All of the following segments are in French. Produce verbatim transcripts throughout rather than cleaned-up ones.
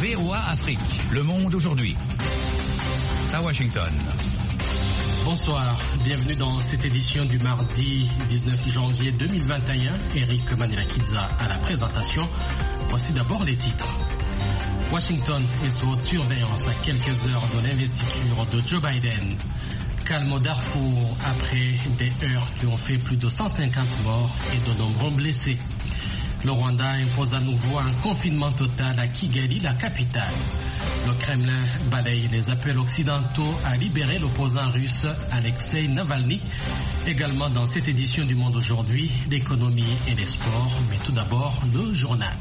V O A Afrique, Le Monde aujourd'hui. À Washington. Bonsoir, bienvenue dans cette édition du mardi dix-neuf janvier deux mille vingt et un. Eric Manelakiza à la présentation. Voici d'abord les titres. Washington est sous haute surveillance à quelques heures de l'investiture de Joe Biden. Calme au Darfour après des heurts qui ont fait plus de cent cinquante morts et de nombreux blessés. Le Rwanda impose à nouveau un confinement total à Kigali, la capitale. Le Kremlin balaye les appels occidentaux à libérer l'opposant russe Alexei Navalny. Également dans cette édition du Monde aujourd'hui, l'économie et les sports, mais tout d'abord le journal.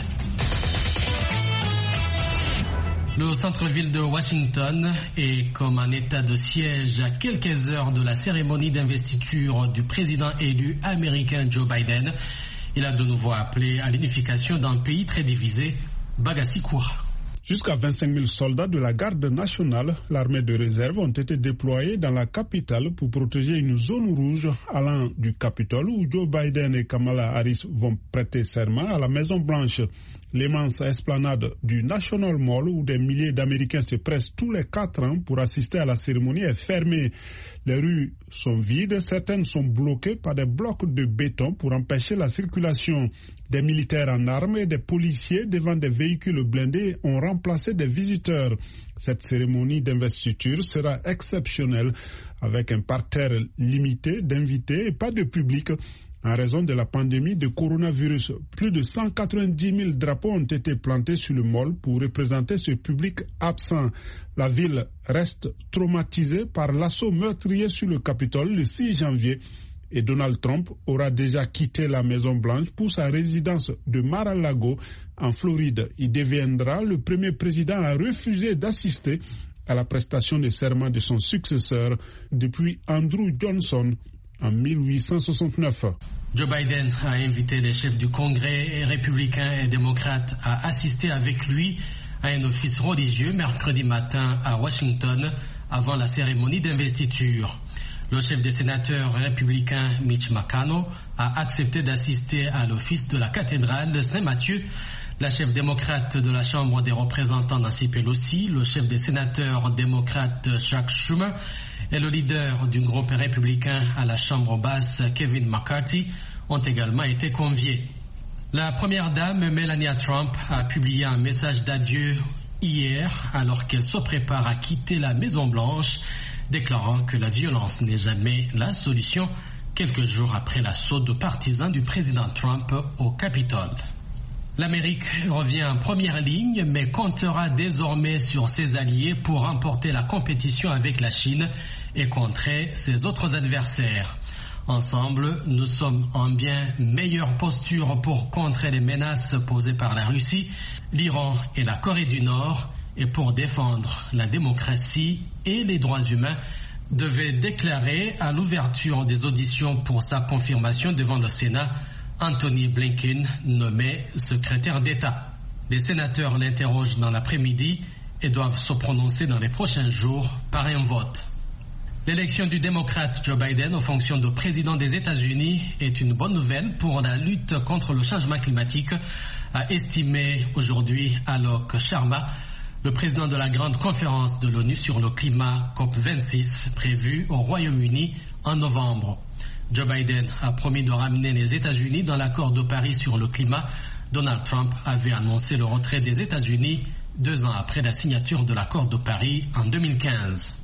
Le centre-ville de Washington est comme un état de siège à quelques heures de la cérémonie d'investiture du président élu américain Joe Biden. Il a de nouveau appelé à l'unification d'un pays très divisé, Bagassi Koura. Jusqu'à vingt-cinq mille soldats de la garde nationale, l'armée de réserve, ont été déployés dans la capitale pour protéger une zone rouge allant du Capitole où Joe Biden et Kamala Harris vont prêter serment à la Maison-Blanche. L'immense esplanade du National Mall où des milliers d'Américains se pressent tous les quatre ans pour assister à la cérémonie est fermée. Les rues sont vides, certaines sont bloquées par des blocs de béton pour empêcher la circulation. Des militaires en armes et des policiers devant des véhicules blindés ont remplacé des visiteurs. Cette cérémonie d'investiture sera exceptionnelle avec un parterre limité d'invités et pas de public. En raison de la pandémie de coronavirus, plus de cent quatre-vingt-dix mille drapeaux ont été plantés sur le mall pour représenter ce public absent. La ville reste traumatisée par l'assaut meurtrier sur le Capitole le six janvier et Donald Trump aura déjà quitté la Maison-Blanche pour sa résidence de Mar-a-Lago en Floride. Il deviendra le premier président à refuser d'assister à la prestation de serment de son successeur depuis Andrew Johnson en mille huit cent soixante-neuf. Joe Biden a invité les chefs du Congrès républicains et démocrates à assister avec lui à un office religieux mercredi matin à Washington avant la cérémonie d'investiture. Le chef des sénateurs républicains Mitch McConnell a accepté d'assister à l'office de la cathédrale de Saint-Matthieu. La chef démocrate de la Chambre des représentants Nancy Pelosi, le chef des sénateurs démocrates Chuck Schumer et le leader du groupe républicain à la Chambre basse Kevin McCarthy ont également été conviés. La première dame Melania Trump a publié un message d'adieu hier alors qu'elle se prépare à quitter la Maison-Blanche, déclarant que la violence n'est jamais la solution, quelques jours après l'assaut de partisans du président Trump au Capitole. L'Amérique revient en première ligne, mais comptera désormais sur ses alliés pour remporter la compétition avec la Chine et contrer ses autres adversaires. Ensemble, nous sommes en bien meilleure posture pour contrer les menaces posées par la Russie, l'Iran et la Corée du Nord, et pour défendre la démocratie et les droits humains, devait déclarer à l'ouverture des auditions pour sa confirmation devant le Sénat Anthony Blinken, nommé secrétaire d'État. Les sénateurs l'interrogent dans l'après-midi et doivent se prononcer dans les prochains jours par un vote. L'élection du démocrate Joe Biden aux fonctions de président des États-Unis est une bonne nouvelle pour la lutte contre le changement climatique, a estimé aujourd'hui Alok Sharma, le président de la grande conférence de l'ONU sur le climat COP vingt-six prévue au Royaume-Uni en novembre. Joe Biden a promis de ramener les États-Unis dans l'accord de Paris sur le climat. Donald Trump avait annoncé le retrait des États-Unis deux ans après la signature de l'accord de Paris en deux mille quinze.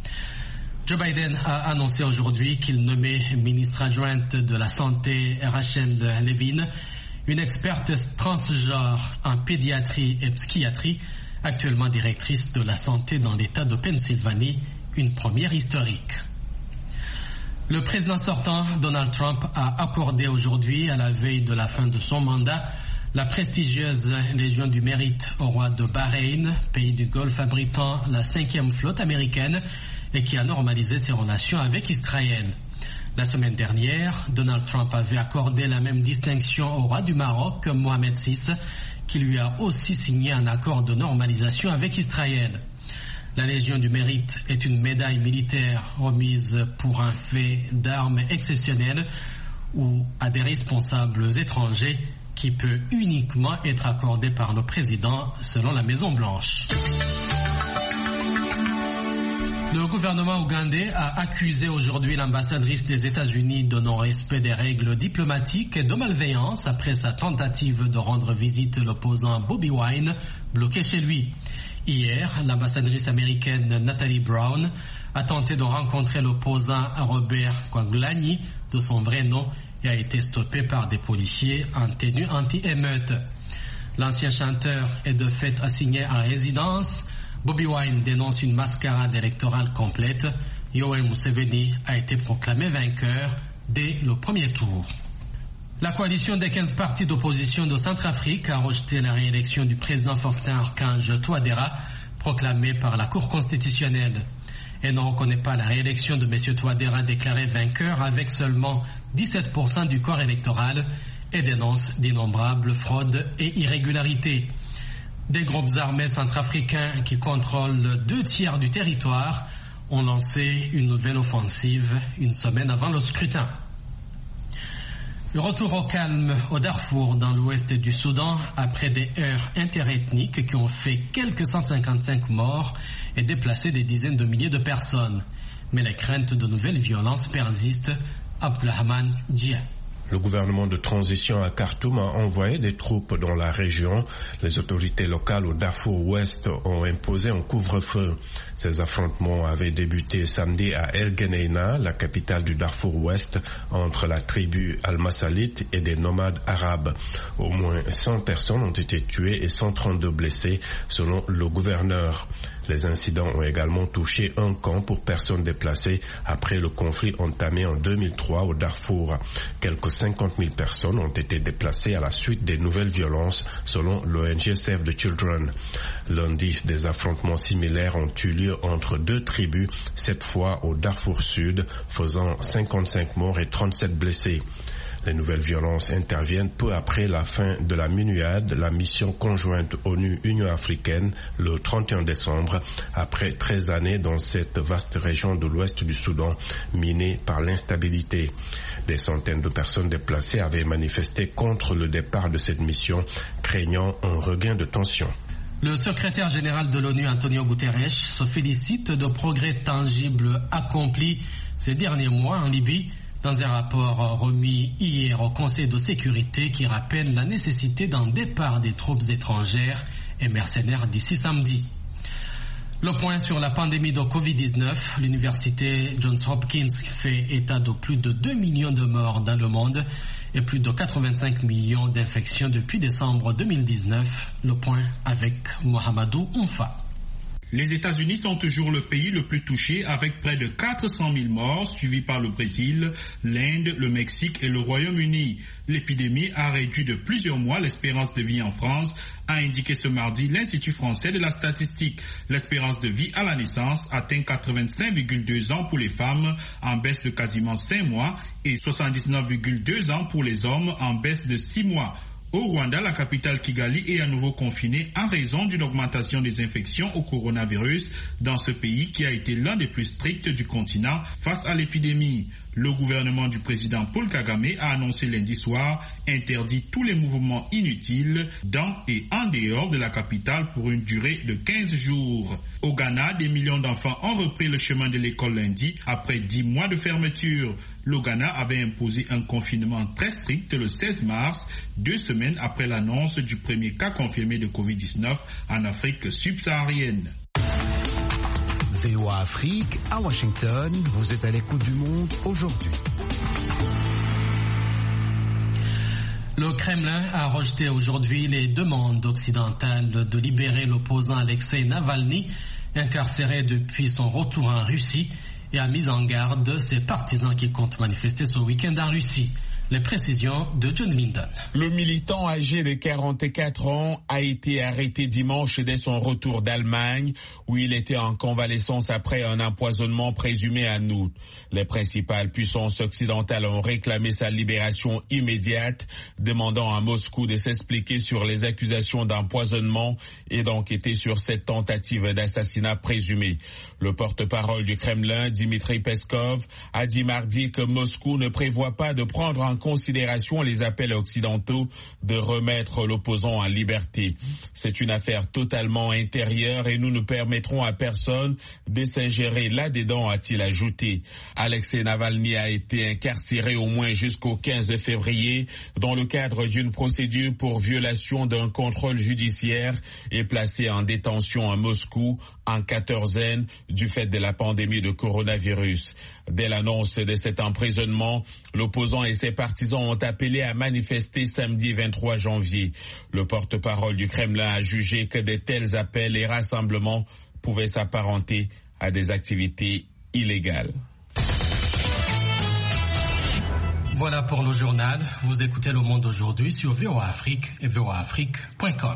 Joe Biden a annoncé aujourd'hui qu'il nommait ministre adjointe de la Santé Rachel Levine, une experte transgenre en pédiatrie et psychiatrie, actuellement directrice de la santé dans l'État de Pennsylvanie, une première historique. Le président sortant, Donald Trump, a accordé aujourd'hui, à la veille de la fin de son mandat, la prestigieuse Légion du Mérite au roi de Bahreïn, pays du Golfe abritant la cinquième flotte américaine et qui a normalisé ses relations avec Israël. La semaine dernière, Donald Trump avait accordé la même distinction au roi du Maroc, Mohamed six, qui lui a aussi signé un accord de normalisation avec Israël. La Légion du Mérite est une médaille militaire remise pour un fait d'armes exceptionnel ou à des responsables étrangers qui peut uniquement être accordé par le président selon la Maison-Blanche. Le gouvernement ougandais a accusé aujourd'hui l'ambassadrice des États-Unis de non-respect des règles diplomatiques et de malveillance après sa tentative de rendre visite l'opposant Bobi Wine, bloqué chez lui. Hier, l'ambassadrice américaine Natalie Brown a tenté de rencontrer l'opposant Robert Kyagulanyi de son vrai nom et a été stoppée par des policiers en tenue anti-émeute. L'ancien chanteur est de fait assigné à résidence. Bobi Wine dénonce une mascarade électorale complète. Yoweri Museveni a été proclamé vainqueur dès le premier tour. La coalition des quinze partis d'opposition de Centrafrique a rejeté la réélection du président Faustin Archange Touadéra, proclamée par la Cour constitutionnelle. Elle ne reconnaît pas la réélection de M. Touadéra déclaré vainqueur avec seulement dix-sept pour cent du corps électoral et dénonce d'innombrables fraudes et irrégularités. Des groupes armés centrafricains qui contrôlent deux tiers du territoire ont lancé une nouvelle offensive une semaine avant le scrutin. Le retour au calme au Darfour dans l'ouest du Soudan après des heurts interethniques qui ont fait quelques cent cinquante-cinq morts et déplacé des dizaines de milliers de personnes. Mais les craintes de nouvelles violences persistent. Abdelrahman Dia. Le gouvernement de transition à Khartoum a envoyé des troupes dans la région. Les autorités locales au Darfour Ouest ont imposé un couvre-feu. Ces affrontements avaient débuté samedi à El Geneina, la capitale du Darfour Ouest, entre la tribu Al-Masalit et des nomades arabes. Au moins cent personnes ont été tuées et cent trente-deux blessées, selon le gouverneur. Les incidents ont également touché un camp pour personnes déplacées après le conflit entamé en deux mille trois au Darfour. Quelques cinquante mille personnes ont été déplacées à la suite des nouvelles violences, selon l'O N G Save the Children. Lundi, des affrontements similaires ont eu lieu entre deux tribus, cette fois au Darfour Sud, faisant cinquante-cinq morts et trente-sept blessés. Les nouvelles violences interviennent peu après la fin de la MINUAD, la mission conjointe ONU-Union africaine, le trente et un décembre, après treize années dans cette vaste région de l'ouest du Soudan, minée par l'instabilité. Des centaines de personnes déplacées avaient manifesté contre le départ de cette mission, craignant un regain de tension. Le secrétaire général de l'ONU, Antonio Guterres, se félicite de progrès tangibles accomplis ces derniers mois en Libye, dans un rapport remis hier au Conseil de sécurité qui rappelle la nécessité d'un départ des troupes étrangères et mercenaires d'ici samedi. Le point sur la pandémie de covid dix-neuf, l'université Johns Hopkins fait état de plus de deux millions de morts dans le monde et plus de quatre-vingt-cinq millions d'infections depuis décembre deux mille dix-neuf. Le point avec Mohamedou Oumfa. Les États-Unis sont toujours le pays le plus touché avec près de quatre cent mille morts, suivi par le Brésil, l'Inde, le Mexique et le Royaume-Uni. L'épidémie a réduit de plusieurs mois l'espérance de vie en France, a indiqué ce mardi l'Institut français de la statistique. L'espérance de vie à la naissance atteint quatre-vingt-cinq virgule deux ans pour les femmes, en baisse de quasiment cinq mois, et soixante-dix-neuf virgule deux ans pour les hommes, en baisse de six mois. Au Rwanda, la capitale Kigali est à nouveau confinée en raison d'une augmentation des infections au coronavirus dans ce pays qui a été l'un des plus stricts du continent face à l'épidémie. Le gouvernement du président Paul Kagame a annoncé lundi soir interdit tous les mouvements inutiles dans et en dehors de la capitale pour une durée de quinze jours. Au Ghana, des millions d'enfants ont repris le chemin de l'école lundi après dix mois de fermeture. Le Ghana avait imposé un confinement très strict le seize mars, deux semaines après l'annonce du premier cas confirmé de covid dix-neuf en Afrique subsaharienne. V O A Afrique, à Washington, vous êtes à l'écoute du monde aujourd'hui. Le Kremlin a rejeté aujourd'hui les demandes occidentales de libérer l'opposant Alexei Navalny, incarcéré depuis son retour en Russie, et a mis en garde ses partisans qui comptent manifester ce week-end en Russie. Les précisions de John Linden. Le militant âgé de quarante-quatre ans a été arrêté dimanche dès son retour d'Allemagne, où il était en convalescence après un empoisonnement présumé en août. Les principales puissances occidentales ont réclamé sa libération immédiate, demandant à Moscou de s'expliquer sur les accusations d'empoisonnement et d'enquêter sur cette tentative d'assassinat présumée. Le porte-parole du Kremlin, Dmitri Peskov, a dit mardi que Moscou ne prévoit pas de prendre en considération les appels occidentaux de remettre l'opposant en liberté. C'est une affaire totalement intérieure et nous ne permettrons à personne de s'ingérer là-dedans, a-t-il ajouté. Alexei Navalny a été incarcéré au moins jusqu'au quinze février dans le cadre d'une procédure pour violation d'un contrôle judiciaire et placé en détention à Moscou en quatorzaine du fait de la pandémie de coronavirus. Dès l'annonce de cet emprisonnement, l'opposant et ses partisans ont appelé à manifester samedi vingt-trois janvier. Le porte-parole du Kremlin a jugé que de tels appels et rassemblements pouvaient s'apparenter à des activités illégales. Voilà pour le journal. Vous écoutez Le Monde aujourd'hui sur V O A Afrique et V O A Afrique point com.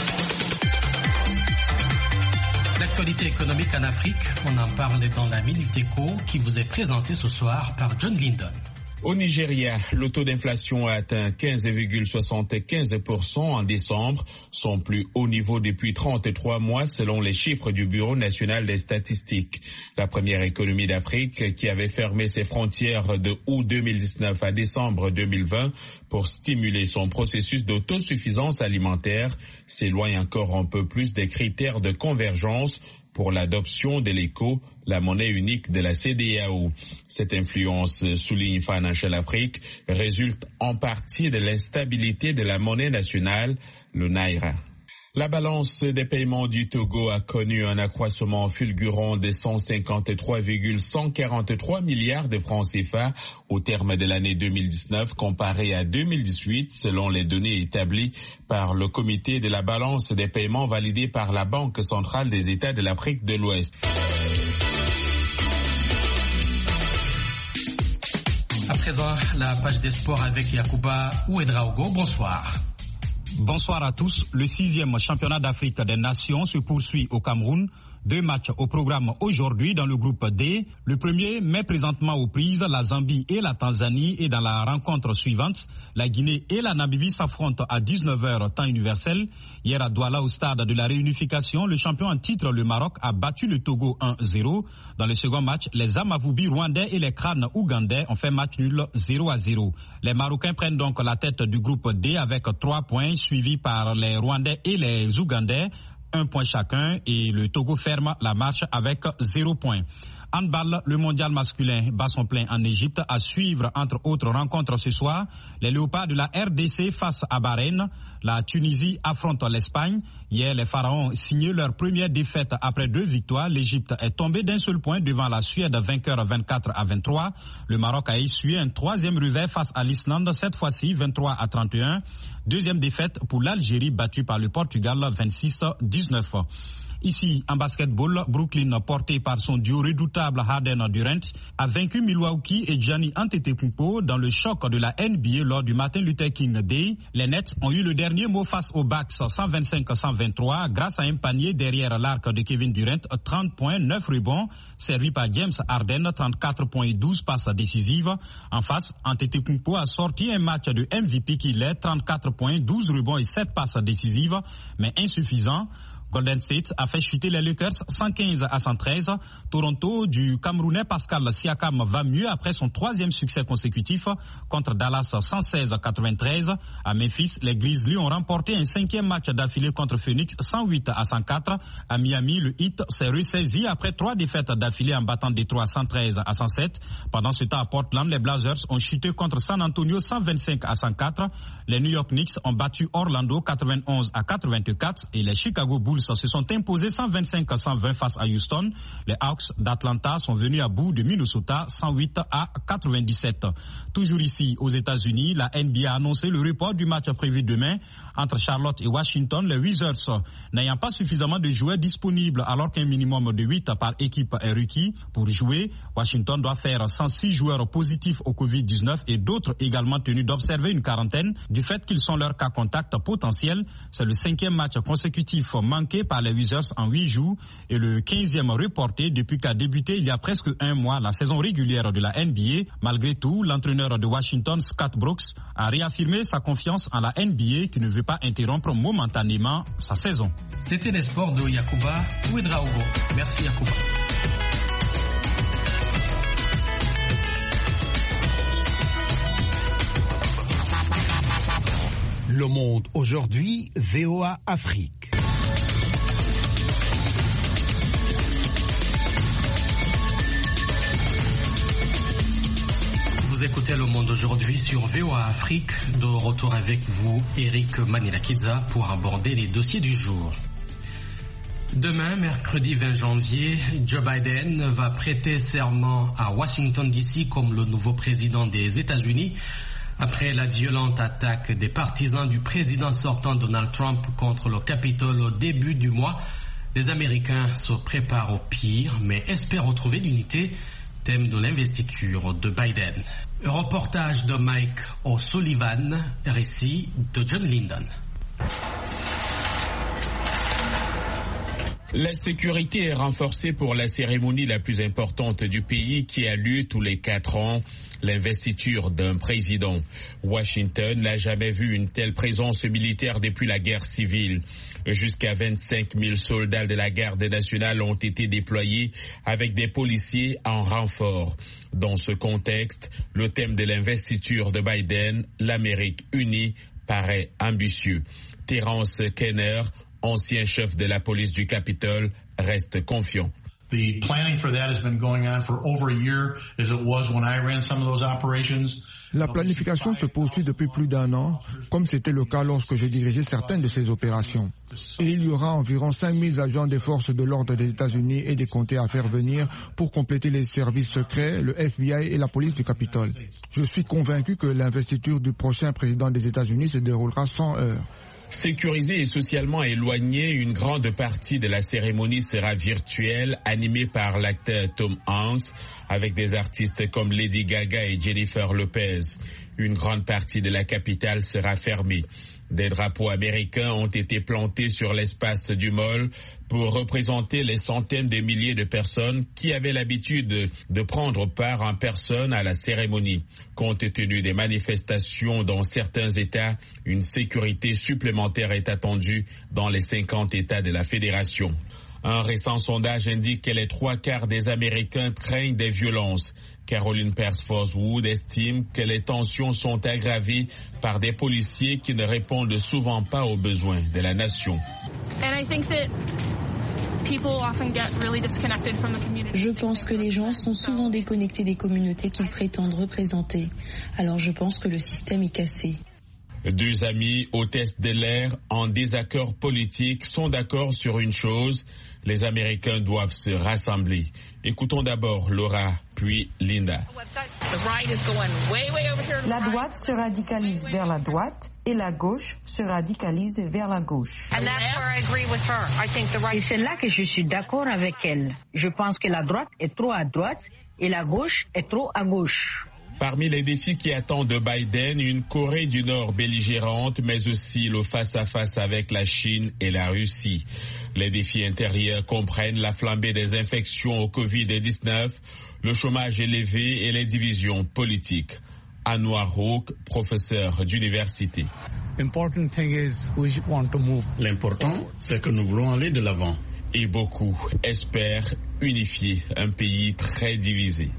L'actualité économique en Afrique, on en parle dans la Minute Éco qui vous est présentée ce soir par John Lyndon. Au Nigeria, le taux d'inflation a atteint quinze virgule soixante-quinze pour cent en décembre, son plus haut niveau depuis trente-trois mois selon les chiffres du Bureau national des statistiques. La première économie d'Afrique qui avait fermé ses frontières de août deux mille dix-neuf à décembre deux mille vingt pour stimuler son processus d'autosuffisance alimentaire s'éloigne encore un peu plus des critères de convergence pour l'adoption de l'éco, la monnaie unique de la C D A O. Cette influence, souligne Financial Afrique, résulte en partie de l'instabilité de la monnaie nationale, le Naira. La balance des paiements du Togo a connu un accroissement fulgurant de cent cinquante-trois virgule cent quarante-trois milliards de francs C F A au terme de l'année deux mille dix-neuf comparé à deux mille dix-huit selon les données établies par le comité de la balance des paiements validé par la Banque centrale des États de l'Afrique de l'Ouest. À présent, la page des sports avec Yacouba Ouedraogo. Bonsoir. Bonsoir à tous. Le sixième championnat d'Afrique des Nations se poursuit au Cameroun. Deux matchs au programme aujourd'hui dans le groupe D. Le premier met présentement aux prises la Zambie et la Tanzanie et dans la rencontre suivante, la Guinée et la Namibie s'affrontent à dix-neuf heures temps universel. Hier à Douala au stade de la réunification, le champion en titre, le Maroc, a battu le Togo un zéro. Dans le second match, les Amavubi rwandais et les Crânes ougandais ont fait match nul zéro à zéro. Les Marocains prennent donc la tête du groupe D avec trois points, suivis par les Rwandais et les Ougandais. Un point chacun et le Togo ferme la marche avec zéro point. Handball, le mondial masculin bat son plein en Égypte à suivre entre autres rencontres ce soir. Les Léopards de la R D C face à Bahreïn. La Tunisie affronte l'Espagne. Hier, les Pharaons signaient leur première défaite après deux victoires. L'Égypte est tombée d'un seul point devant la Suède, vainqueur vingt-quatre à vingt-trois. Le Maroc a essuyé un troisième revers face à l'Islande, cette fois-ci vingt-trois à trente et un. Deuxième défaite pour l'Algérie battue par le Portugal vingt-six à dix-neuf. Ici, en basketball, Brooklyn, porté par son duo redoutable Harden-Durant, a vaincu Milwaukee et Giannis Antetokounmpo dans le choc de la N B A lors du Martin Luther King Day. Les Nets ont eu le dernier mot face aux Bucks cent vingt-cinq à cent vingt-trois grâce à un panier derrière l'arc de Kevin Durant, trente points, neuf rebonds, servi par James Harden, trente-quatre points et douze passes décisives. En face, Antetokounmpo a sorti un match de M V P qu'il est, trente-quatre points, douze rebonds et sept passes décisives, mais insuffisant. Golden State a fait chuter les Lakers cent quinze à cent treize. Toronto du Camerounais Pascal Siakam va mieux après son troisième succès consécutif contre Dallas cent seize à quatre-vingt-treize. À Memphis, les Grizzlies ont remporté un cinquième match d'affilée contre Phoenix cent huit à cent quatre. À Miami, le Heat s'est ressaisi après trois défaites d'affilée en battant Détroit cent treize à cent sept. Pendant ce temps à Portland, les Blazers ont chuté contre San Antonio cent vingt-cinq à cent quatre. Les New York Knicks ont battu Orlando quatre-vingt-onze à quatre-vingt-quatre et les Chicago Bulls se sont imposés cent vingt-cinq à cent vingt face à Houston. Les Hawks d'Atlanta sont venus à bout de Minnesota cent huit à quatre-vingt-dix-sept. Toujours ici aux États-Unis, la N B A a annoncé le report du match prévu demain entre Charlotte et Washington. Les Wizards n'ayant pas suffisamment de joueurs disponibles alors qu'un minimum de huit par équipe est requis pour jouer. Washington doit faire cent six joueurs positifs au covid dix-neuf et d'autres également tenus d'observer une quarantaine du fait qu'ils sont leur cas contact potentiel. C'est le cinquième match consécutif manqué par les Wizards en huit jours et le quinzième reporté depuis qu'a débuté il y a presque un mois la saison régulière de la N B A. Malgré tout, l'entraîneur de Washington, Scott Brooks, a réaffirmé sa confiance en la N B A qui ne veut pas interrompre momentanément sa saison. C'était les sports de Yacouba Ouedraogo. Merci Yacouba. Le Monde aujourd'hui, V O A Afrique. Vous écoutez Le Monde aujourd'hui sur V O A Afrique. De retour avec vous, Eric Manilakiza, pour aborder les dossiers du jour. Demain, mercredi vingt janvier, Joe Biden va prêter serment à Washington D C comme le nouveau président des États-Unis. Après la violente attaque des partisans du président sortant Donald Trump contre le Capitole au début du mois, les Américains se préparent au pire, mais espèrent retrouver l'unité, thème de l'investiture de Biden. Reportage de Mike O'Sullivan, récit de John Linden. La sécurité est renforcée pour la cérémonie la plus importante du pays qui a lieu tous les quatre ans, l'investiture d'un président. Washington n'a jamais vu une telle présence militaire depuis la guerre civile. Jusqu'à vingt-cinq mille soldats de la garde nationale ont été déployés avec des policiers en renfort. Dans ce contexte, le thème de l'investiture de Biden, l'Amérique unie, paraît ambitieux. Terence Kenner, ancien chef de la police du Capitole, reste confiant. The planning for that has been going on for over a year, as it was when I ran some of those operations. La planification se poursuit depuis plus d'un an, comme c'était le cas lorsque je dirigeais certaines de ces opérations. Et il y aura environ cinq mille agents des forces de l'ordre des États-Unis et des comtés à faire venir pour compléter les services secrets, le F B I et la police du Capitole. Je suis convaincu que l'investiture du prochain président des États-Unis se déroulera sans heurts. Sécurisée et socialement éloignée, une grande partie de la cérémonie sera virtuelle, animée par l'acteur Tom Hanks, avec des artistes comme Lady Gaga et Jennifer Lopez. Une grande partie de la capitale sera fermée. Des drapeaux américains ont été plantés sur l'espace du mall pour représenter les centaines de milliers de personnes qui avaient l'habitude de prendre part en personne à la cérémonie. Compte tenu des manifestations dans certains États, une sécurité supplémentaire est attendue dans les cinquante États de la Fédération. Un récent sondage indique que les trois quarts des Américains craignent des violences. Caroline Persford-Wood estime que les tensions sont aggravées par des policiers qui ne répondent souvent pas aux besoins de la nation. Je pense que les gens sont souvent déconnectés des communautés qu'ils prétendent représenter. Alors je pense que le système est cassé. Deux amis hôtesses de l'air en désaccord politique sont d'accord sur une chose, les Américains doivent se rassembler. Écoutons d'abord Laura, puis Linda. La droite se radicalise vers la droite et la gauche se radicalise vers la gauche. Et c'est là que je suis d'accord avec elle. Je pense que la droite est trop à droite et la gauche est trop à gauche. Parmi les défis qui attendent Biden, une Corée du Nord belligérante, mais aussi le face-à-face avec la Chine et la Russie. Les défis intérieurs comprennent la flambée des infections au covid dix-neuf, le chômage élevé et les divisions politiques. Anwar Houk, professeur d'université. L'important, c'est que nous voulons aller de l'avant. Et beaucoup espèrent unifier un pays très divisé.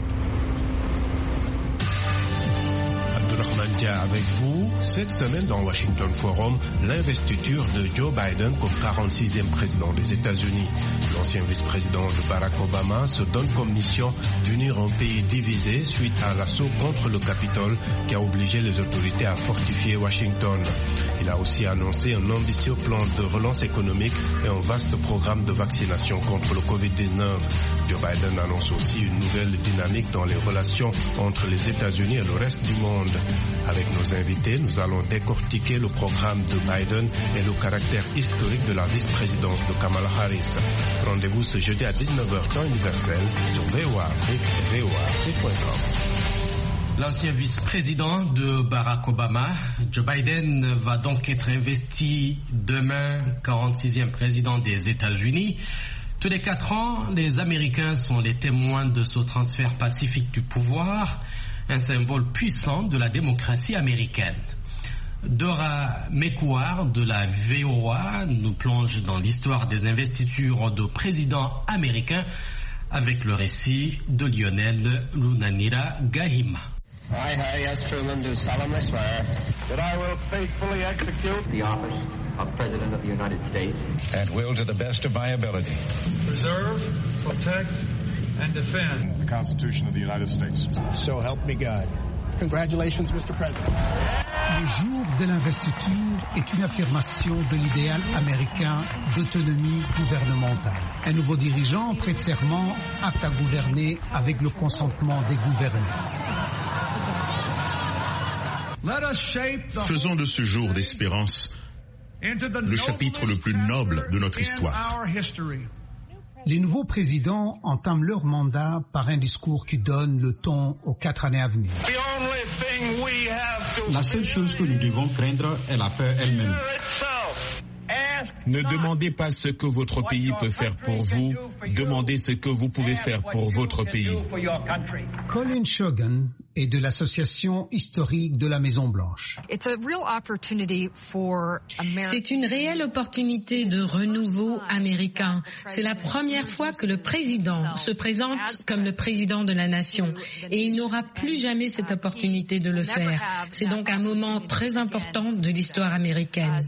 Avec vous, cette semaine dans Washington Forum, l'investiture de Joe Biden comme quarante-sixième président des États-Unis. L'ancien vice-président de Barack Obama se donne comme mission d'unir un pays divisé suite à l'assaut contre le Capitole qui a obligé les autorités à fortifier Washington. Il a aussi annoncé un ambitieux plan de relance économique et un vaste programme de vaccination contre le covid dix-neuf. Joe Biden annonce aussi une nouvelle dynamique dans les relations entre les États-Unis et le reste du monde. Avec nos invités, nous allons décortiquer le programme de Biden et le caractère historique de la vice-présidence de Kamala Harris. Rendez-vous ce jeudi à dix-neuf heures temps universel sur V O A Afrique et V O A Afrique point com. L'ancien vice-président de Barack Obama, Joe Biden, va donc être investi demain quarante-sixième président des États-Unis. Tous les quatre ans, les Américains sont les témoins de ce transfert pacifique du pouvoir, un symbole puissant de la démocratie américaine. Dora Mekouar de la V O A nous plonge dans l'histoire des investitures de présidents américains avec le récit de Lionel Lunanira Gahima. I, Harry S. Truman, do solemnly swear that I will faithfully execute the office of President of the United States and will, to the best of my ability, preserve, protect, and defend the Constitution of the United States. So help me God. Congratulations, Mister President. Le jour de l'investiture est une affirmation de l'idéal américain d'autonomie gouvernementale. Un nouveau dirigeant prête serment, apte à gouverner avec le consentement des gouvernés. Faisons de ce jour d'espérance le chapitre le plus noble de notre histoire. Les nouveaux présidents entament leur mandat par un discours qui donne le ton aux quatre années à venir. La seule chose que nous devons craindre est la peur elle-même. Ne demandez pas ce que votre pays peut faire pour vous, demandez ce que vous pouvez faire pour votre pays. Colin Shogan est de l'association historique de la Maison-Blanche. C'est une réelle opportunité de renouveau américain. C'est la première fois que le président se présente comme le président de la nation et il n'aura plus jamais cette opportunité de le faire. C'est donc un moment très important de l'histoire américaine.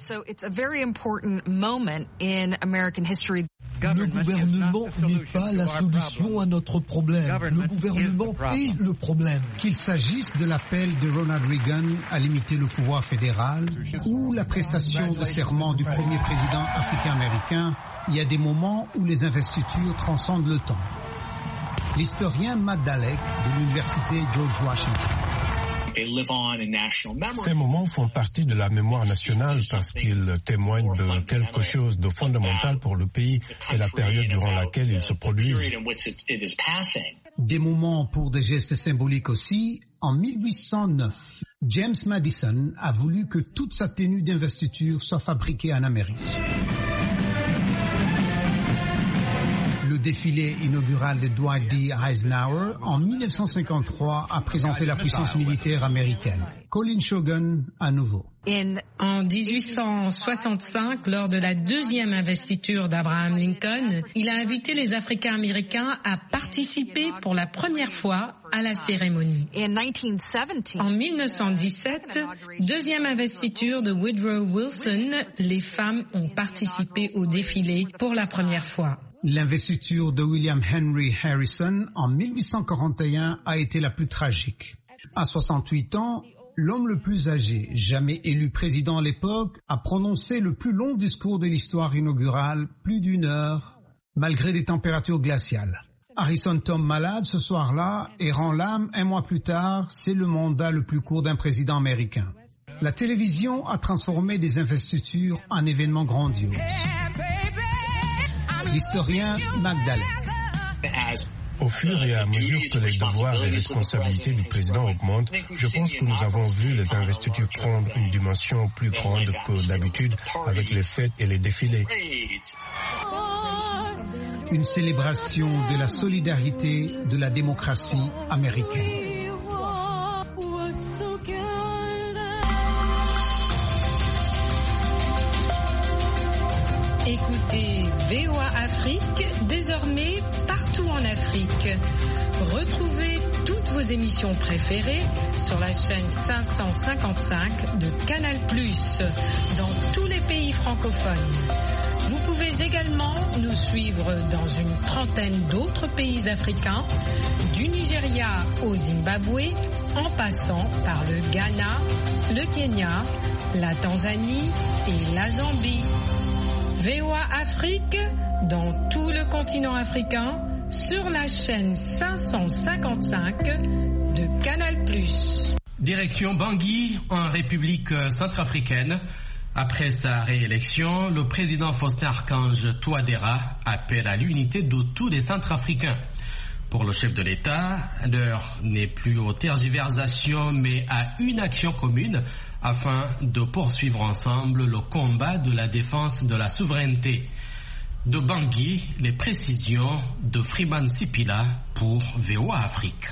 Le gouvernement n'est pas la solution à notre problème. Le gouvernement est le problème. Qu'il s'agisse de l'appel de Ronald Reagan à limiter le pouvoir fédéral ou la prestation de serment du premier président africain-américain, il y a des moments où les investitures transcendent le temps. L'historien Matt Dalek de l'université George Washington. Ces moments font partie de la mémoire nationale parce qu'ils témoignent de quelque chose de fondamental pour le pays et la période durant laquelle ils se produisent. Des moments pour des gestes symboliques aussi. En mille huit cent neuf, James Madison a voulu que toute sa tenue d'investiture soit fabriquée en Amérique. Le défilé inaugural de Dwight D. Eisenhower en mille neuf cent cinquante-trois a présenté la puissance militaire américaine. Colin Shogan à nouveau. En dix-huit cent soixante-cinq, lors de la deuxième investiture d'Abraham Lincoln, il a invité les Africains-Américains à participer pour la première fois à la cérémonie. En mille neuf cent dix-sept, deuxième investiture de Woodrow Wilson, les femmes ont participé au défilé pour la première fois. L'investiture de William Henry Harrison en mille huit cent quarante et un a été la plus tragique. À soixante-huit ans, l'homme le plus âgé, jamais élu président à l'époque, a prononcé le plus long discours de l'histoire inaugurale, plus d'une heure, malgré des températures glaciales. Harrison tombe malade ce soir-là et rend l'âme un mois plus tard. C'est le mandat le plus court d'un président américain. La télévision a transformé des investitures en événements grandioses. L'historien Magdalene. Au fur et à mesure que les devoirs et responsabilités du président augmentent, je pense que nous avons vu les investitures prendre une dimension plus grande que d'habitude avec les fêtes et les défilés. Une célébration de la solidarité de la démocratie américaine. Écoutez V O A Afrique, désormais partout en Afrique. Retrouvez toutes vos émissions préférées sur la chaîne cinq cent cinquante-cinq de Canal plus, dans tous les pays francophones. Vous pouvez également nous suivre dans une trentaine d'autres pays africains, du Nigeria au Zimbabwe, en passant par le Ghana, le Kenya, la Tanzanie et la Zambie. V O A Afrique, dans tout le continent africain, sur la chaîne cinq cent cinquante-cinq de Canal plus. Direction Bangui, en République centrafricaine. Après sa réélection, le président Faustin-Archange Touadéra appelle à l'unité de tous les Centrafricains. Pour le chef de l'État, l'heure n'est plus aux tergiversations mais à une action commune afin de poursuivre ensemble le combat de la défense de la souveraineté. De Bangui, les précisions de Freeman Sipila pour V O A Afrique.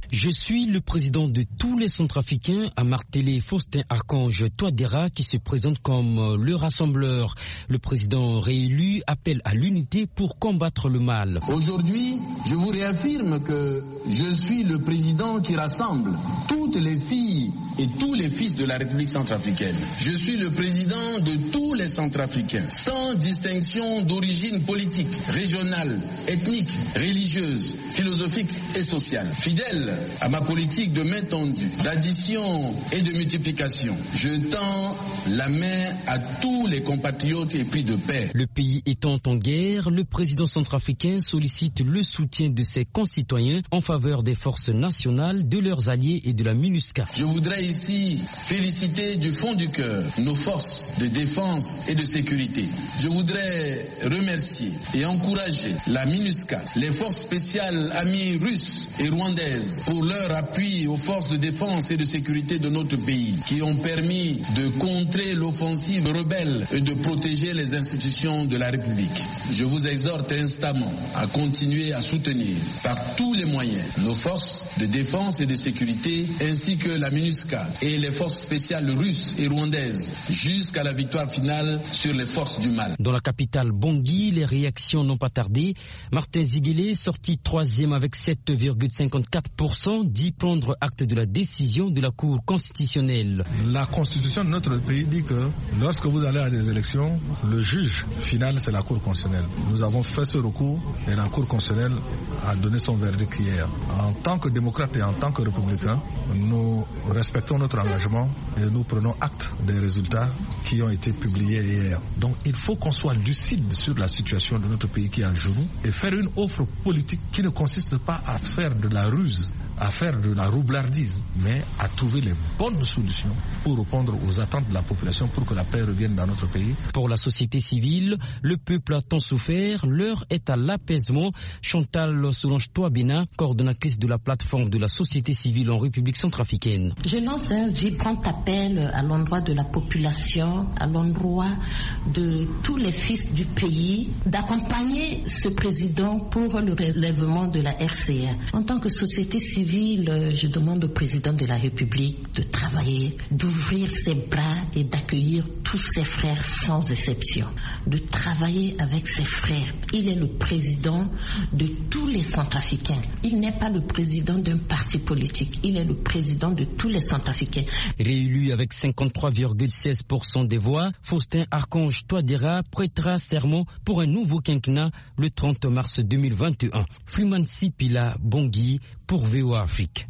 Je suis le président de tous les Centrafricains, a martelé Faustin Archange Touadéra qui se présente comme le rassembleur. Le président réélu appelle à l'unité pour combattre le mal. Aujourd'hui, je vous réaffirme que je suis le président qui rassemble toutes les filles et tous les fils de la République centrafricaine. Je suis le président de tous les Centrafricains, sans distinction d'origine politique, régionale, ethnique, religieuse, philosophique et sociale. Fidèle à ma politique de main tendue, d'addition et de multiplication, je tends la main à tous les compatriotes épris de paix. Le pays étant en guerre, le président centrafricain sollicite le soutien de ses concitoyens en faveur des forces nationales, de leurs alliés et de la MINUSCA. Je voudrais ici féliciter du fond du cœur nos forces de défense et de sécurité. Je voudrais remercier et encourager la MINUSCA, les forces spéciales amies russes et rwandaises pour leur appui aux forces de défense et de sécurité de notre pays qui ont permis de contrer l'offensive rebelle et de protéger les institutions de la République. Je vous exhorte instamment à continuer à soutenir par tous les moyens nos forces de défense et de sécurité ainsi que la MINUSCA et les forces spéciales russes et rwandaises jusqu'à la victoire finale sur les forces du mal. Dans la capitale Bangui, les réactions n'ont pas tardé. Martin Ziguélé, sorti troisième avec sept virgule cinquante-quatre pour cent, dit prendre acte de la décision de la Cour constitutionnelle. La constitution de notre pays dit que lorsque vous allez à des élections, le juge final c'est la Cour constitutionnelle. Nous avons fait ce recours et la Cour constitutionnelle a donné son verdict hier. En tant que démocrate et en tant que républicain, nous respectons notre engagement et nous prenons acte des résultats qui ont été publiés hier. Donc il faut qu'on soit lucide sur la situation de notre pays qui est à genoux et faire une offre politique qui ne consiste pas à faire de la ruse, à faire de la roublardise, mais à trouver les bonnes solutions pour répondre aux attentes de la population pour que la paix revienne dans notre pays. Pour la société civile, le peuple a tant souffert, l'heure est à l'apaisement. Chantal Solange-Touabena, coordonnatrice de la plateforme de la société civile en République centrafricaine. Je lance un vibrant appel à l'endroit de la population, à l'endroit de tous les fils du pays, d'accompagner ce président pour le relèvement de la R C A. En tant que société civile, je demande au président de la République de travailler, d'ouvrir ses bras et d'accueillir tous ses frères sans exception, de travailler avec ses frères. Il est le président de tous les Centrafricains. Il n'est pas le président d'un parti politique, il est le président de tous les Centrafricains. Réélu avec cinquante-trois virgule seize pour cent des voix, Faustin Archange Touadéra prêtera serment pour un nouveau quinquennat le trente mars deux mille vingt et un. Freeman Sipila Bangui pour V O A Afrique.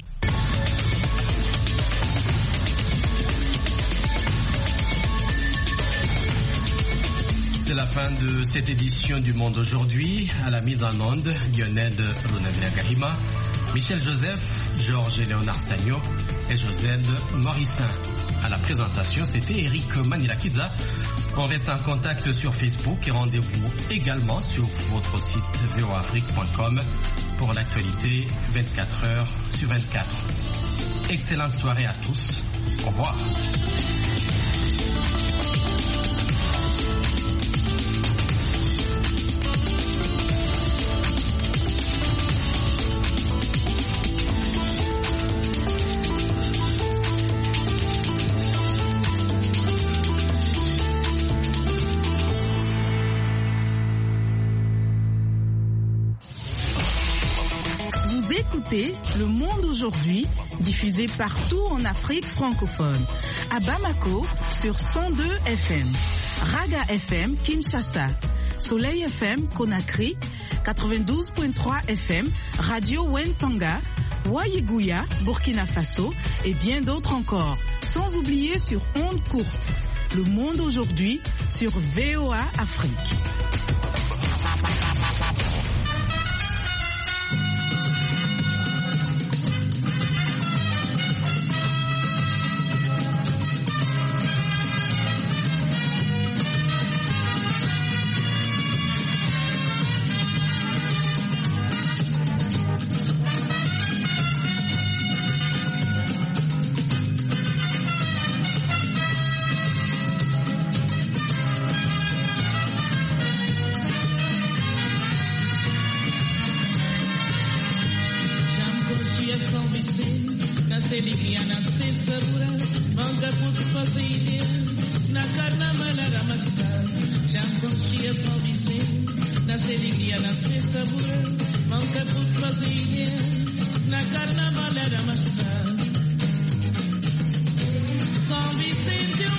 C'est la fin de cette édition du Monde aujourd'hui. À la mise en onde, Lionel Ronavina Gahima, Michel Joseph, Georges Léonard Sagno et José Morissin. À la présentation, c'était Eric Manilakidza. On reste en contact sur Facebook et rendez-vous également sur votre site v o afrique point com pour l'actualité vingt-quatre heures sur vingt-quatre. Excellente soirée à tous. Au revoir. Écoutez Le Monde aujourd'hui, diffusé partout en Afrique francophone. À Bamako, sur cent deux F M. Raga F M, Kinshasa. Soleil F M, Conakry. quatre-vingt-douze virgule trois F M. Radio Wentanga. Wayiguya, Burkina Faso. Et bien d'autres encore. Sans oublier sur ondes courtes. Le Monde aujourd'hui, sur V O A Afrique. nascer alegria, nascer sabor, manga puto fazer, na carna malhar amassar, já conchia São Vicente, nascer alegria, nascer sabor, manga puto fazer, na carna malhar amassar, São Vicente.